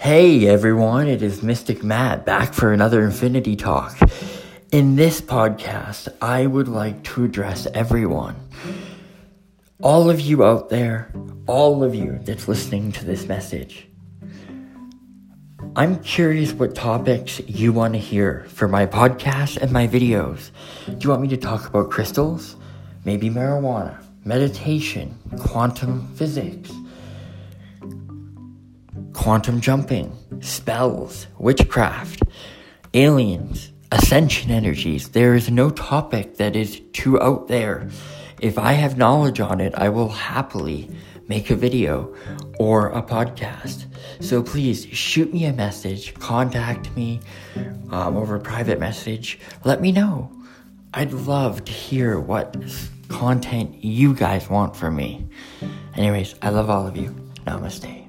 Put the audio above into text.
Hey everyone, it is Mystic Matt back for another Infinity Talk. In this podcast, I would like to address everyone. All of you out there, all of you that's listening to this message. I'm curious what topics you want to hear for my podcast and my videos. Do you want me to talk about crystals? Maybe marijuana, meditation, quantum physics, quantum jumping, spells, witchcraft, aliens, ascension energies. There is no topic that is too out there. If I have knowledge on it, I will happily make a video or a podcast. So please shoot me a message, contact me over a private message. Let me know. I'd love to hear what content you guys want from me. Anyways, I love all of you. Namaste.